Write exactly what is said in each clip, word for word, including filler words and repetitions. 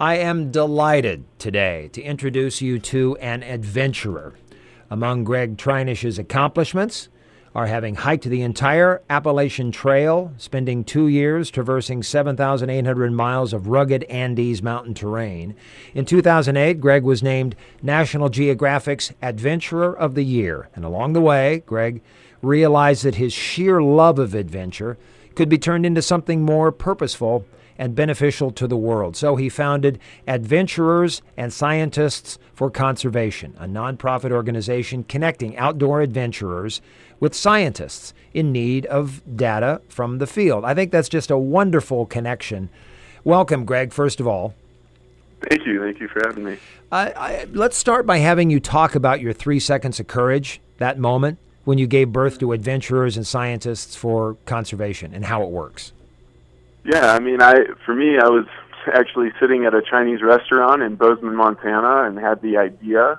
I am delighted today to introduce you to an adventurer. Among Greg Treinish's accomplishments are having hiked the entire Appalachian Trail, spending two years traversing seven thousand eight hundred miles of rugged Andes mountain terrain. In two thousand eight, Greg was named National Geographic's Adventurer of the Year. And along the way, Greg realized that his sheer love of adventure could be turned into something more purposeful and beneficial to the world. So he founded Adventurers and Scientists for Conservation, a nonprofit organization connecting outdoor adventurers with scientists in need of data from the field. I think that's just a wonderful connection. Welcome, Greg, first of all. Thank you. Thank you for having me. I, I, let's start by having you talk about your three seconds of courage, that moment when you gave birth to Adventurers and Scientists for Conservation, and how it works. Yeah, I mean, I for me, I was actually sitting at a Chinese restaurant in Bozeman, Montana, and had the idea.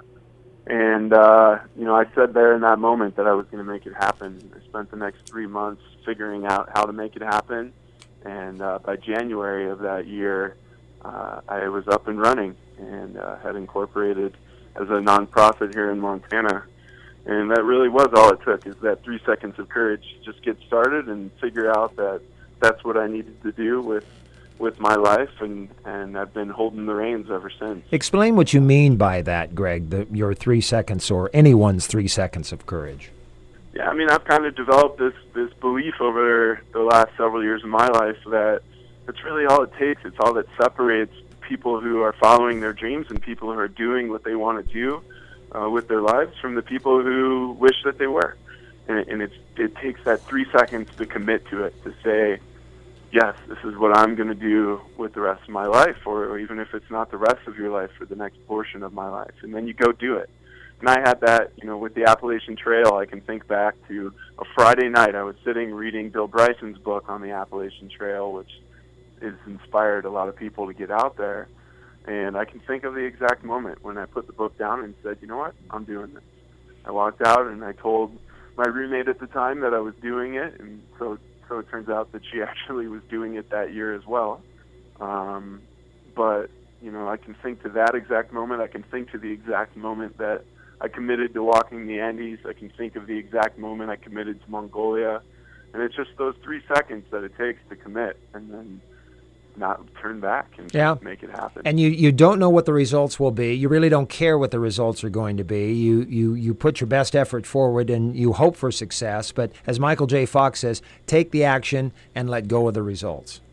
And, uh, you know, I said there in that moment that I was going to make it happen. I spent the next three months figuring out how to make it happen. And uh, by January of that year, uh, I was up and running and uh, had incorporated as a nonprofit here in Montana. And that really was all it took, is that three seconds of courage. Just get started and figure out that that's what I needed to do with with my life, and, and I've been holding the reins ever since. Explain what you mean by that, Greg, the, your three seconds or anyone's three seconds of courage. Yeah, I mean, I've kind of developed this, this belief over the last several years of my life that it's really all it takes. It's all that separates people who are following their dreams and people who are doing what they want to do uh, with their lives from the people who wish that they were. And, it, and it's, it takes that three seconds to commit to it, to say, yes, this is what I'm going to do with the rest of my life, or, or even if it's not the rest of your life, for the next portion of my life. And then you go do it. And I had that, you know, with the Appalachian Trail. I can think back to a Friday night. I was sitting reading Bill Bryson's book on the Appalachian Trail, which has inspired a lot of people to get out there. And I can think of the exact moment when I put the book down and said, you know what, I'm doing this. I walked out and I told my roommate at the time that I was doing it, and so So it turns out that she actually was doing it that year as well. Um, but, you know, I can think to that exact moment. I can think to the exact moment that I committed to walking the Andes. I can think of the exact moment I committed to Mongolia. And it's just those three seconds that it takes to commit and then not turn back and yeah. just make it happen. And you, you don't know what the results will be. You really don't care what the results are going to be. You, you, you put your best effort forward and you hope for success. But as Michael J. Fox says, take the action and let go of the results.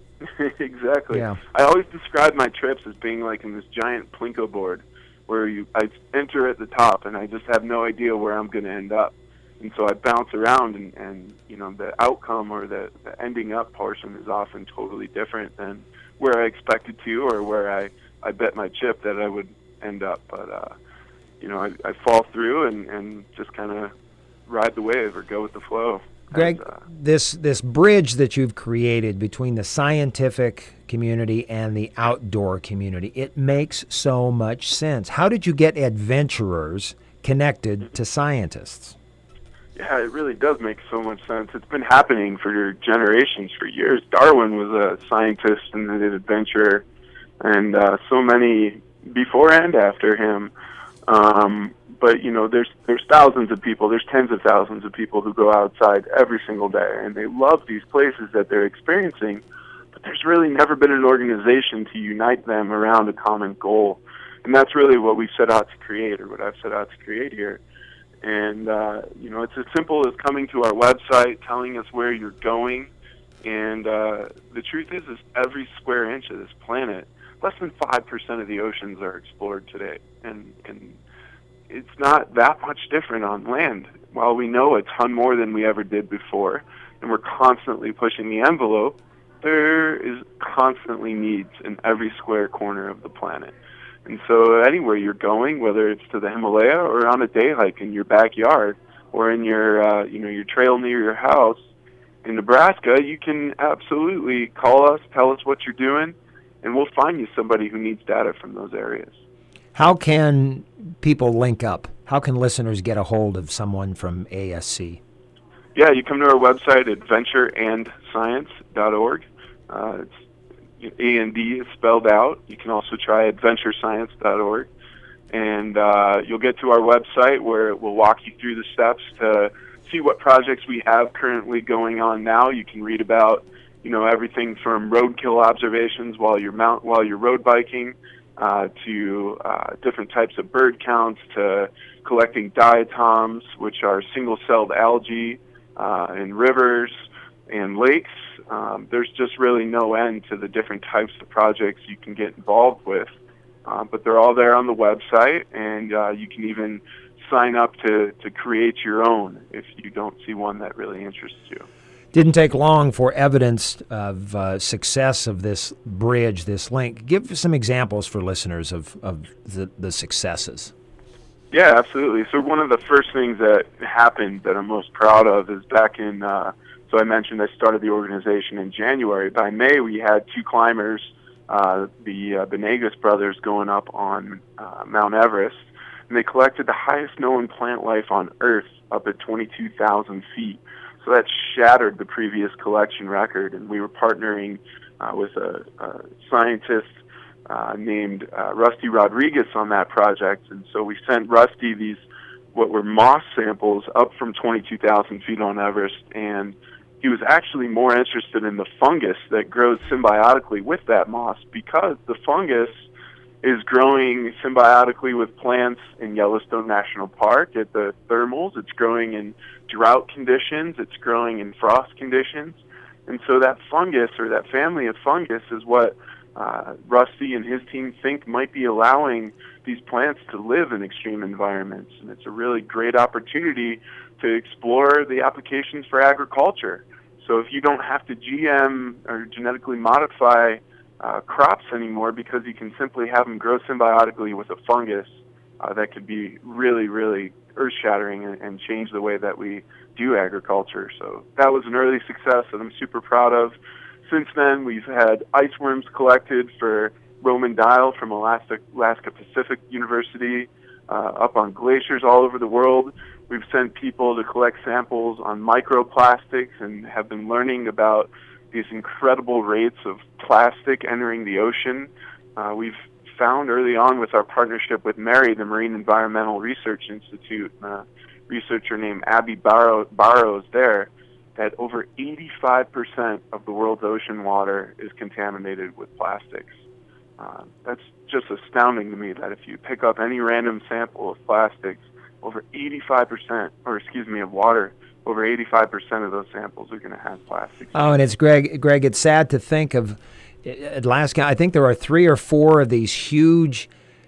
Exactly. Yeah. I always describe my trips as being like in this giant Plinko board where you I enter at the top and I just have no idea where I'm going to end up. And so I bounce around, and, and you know, the outcome or the, the ending up portion is often totally different than where I expected to or where I, I bet my chip that I would end up. But, uh, you know, I, I fall through and, and just kind of ride the wave or go with the flow. Greg, and, uh, this this bridge that you've created between the scientific community and the outdoor community, it makes so much sense. How did you get adventurers connected to scientists? Yeah, it really does make so much sense. It's been happening for generations, for years. Darwin was a scientist and an adventurer, and uh, so many before and after him. Um, but, you know, there's there's thousands of people, there's tens of thousands of people who go outside every single day, and they love these places that they're experiencing, but there's really never been an organization to unite them around a common goal. And that's really what we've set out to create, or what I've set out to create here. And, uh, you know, it's as simple as coming to our website, telling us where you're going. And uh, the truth is, is every square inch of this planet, less than five percent of the oceans are explored today. And, and it's not that much different on land. While we know a ton more than we ever did before, and we're constantly pushing the envelope, there is constantly needs in every square corner of the planet. And so anywhere you're going, whether it's to the Himalaya or on a day hike in your backyard or in your, uh, you know, your trail near your house in Nebraska, you can absolutely call us, tell us what you're doing, and we'll find you somebody who needs data from those areas. How can people link up? How can listeners get a hold of someone from A S C? Yeah, you come to our website, adventure and science dot org. Uh, it's A N D is spelled out. You can also try adventure science dot org. And uh, you'll get to our website where it will walk you through the steps to see what projects we have currently going on now. You can read about, you know, everything from roadkill observations while you're mount while you're road biking, uh, to uh, different types of bird counts, to collecting diatoms, which are single-celled algae uh, in rivers and lakes. Um, there's just really no end to the different types of projects you can get involved with. Uh, but they're all there on the website, and uh, you can even sign up to, to create your own if you don't see one that really interests you. Didn't take long for evidence of uh, success of this bridge, this link. Give some examples for listeners of, of the, the successes. Yeah, absolutely. So one of the first things that happened that I'm most proud of is back in, uh, so I mentioned I started the organization in January. By May, we had two climbers, uh, the uh, Benegas brothers, going up on uh, Mount Everest, and they collected the highest known plant life on Earth up at twenty-two thousand feet. So that shattered the previous collection record, and we were partnering uh, with a, a scientist uh, named uh, Rusty Rodriguez on that project. And so we sent Rusty these, what were moss samples, up from twenty-two thousand feet on Everest, and he was actually more interested in the fungus that grows symbiotically with that moss, because the fungus is growing symbiotically with plants in Yellowstone National Park at the thermals. It's growing in drought conditions. It's growing in frost conditions. And so that fungus, or that family of fungus, is what uh, Rusty and his team think might be allowing these plants to live in extreme environments. And it's a really great opportunity to explore the applications for agriculture. So if you don't have to G M or genetically modify Uh, crops anymore, because you can simply have them grow symbiotically with a fungus, uh, that could be really, really earth-shattering and, and change the way that we do agriculture. So that was an early success that I'm super proud of. Since then, we've had ice worms collected for Roman Dial from Alaska, Alaska Pacific University, uh, up on glaciers all over the world. We've sent people to collect samples on microplastics and have been learning about these incredible rates of plastic entering the ocean. Uh, we've found early on with our partnership with MARI, the Marine Environmental Research Institute, a researcher named Abby Barrow, Barrows there, that over eighty-five percent of the world's ocean water is contaminated with plastics. Uh, that's just astounding to me, that if you pick up any random sample of plastics, over eighty-five percent, or excuse me, of water, over eighty-five percent of those samples are going to have plastics. Oh, and it's Greg. Greg, it's sad to think of Alaska. I think there are three or four of these huge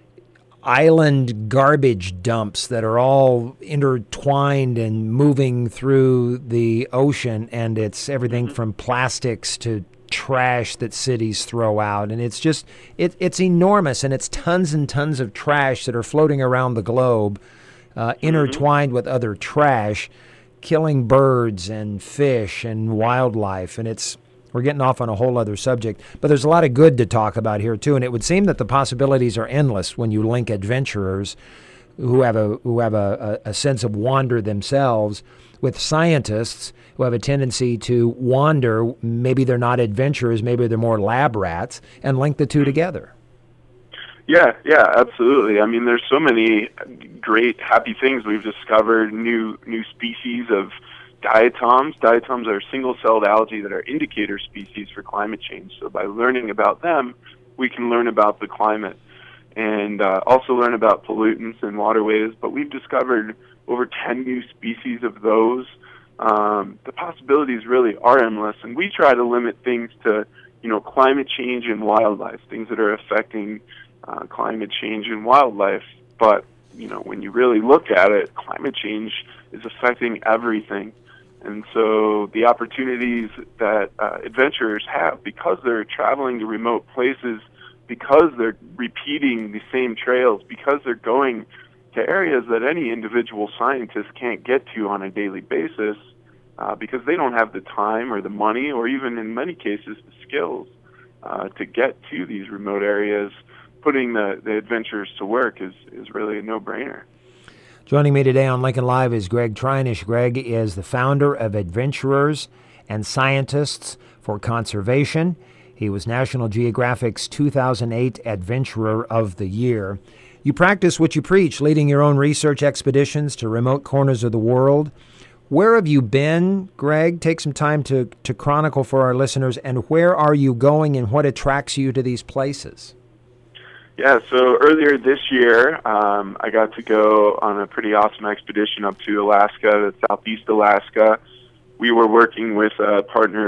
island garbage dumps that are all intertwined and moving through the ocean, and it's everything mm-hmm. from plastics to trash that cities throw out, and it's just it, it's enormous, and it's tons and tons of trash that are floating around the globe, uh, intertwined mm-hmm. with other trash, killing birds and fish and wildlife. And it's we're getting off on a whole other subject, but there's a lot of good to talk about here too. And it would seem that the possibilities are endless when you link adventurers who have a who have a, a, a sense of wonder themselves with scientists who have a tendency to wander. Maybe they're not adventurers, maybe they're more lab rats, and link the two together. Yeah, yeah, absolutely. I mean, there's so many great, happy things we've discovered, new new species of diatoms. Diatoms are single-celled algae that are indicator species for climate change. So by learning about them, we can learn about the climate and uh, also learn about pollutants and waterways. But we've discovered over ten new species of those. Um, the possibilities really are endless, and we try to limit things to, you know, climate change and wildlife, things that are affecting Uh, climate change and wildlife. But, you know, when you really look at it, climate change is affecting everything. And so the opportunities that uh, adventurers have, because they're traveling to remote places, because they're repeating the same trails, because they're going to areas that any individual scientist can't get to on a daily basis, uh, because they don't have the time or the money, or even in many cases the skills uh, to get to these remote areas, putting the, the adventurers to work is, is really a no-brainer. Joining me today on Lincoln Live is Greg Treinish. Greg is the founder of Adventurers and Scientists for Conservation. He was National Geographic's two thousand eight Adventurer of the Year. You practice what you preach, leading your own research expeditions to remote corners of the world. Where have you been, Greg? Take some time to, to chronicle for our listeners, and where are you going and what attracts you to these places? Yeah, so earlier this year, um, I got to go on a pretty awesome expedition up to Alaska, to Southeast Alaska. We were working with a partner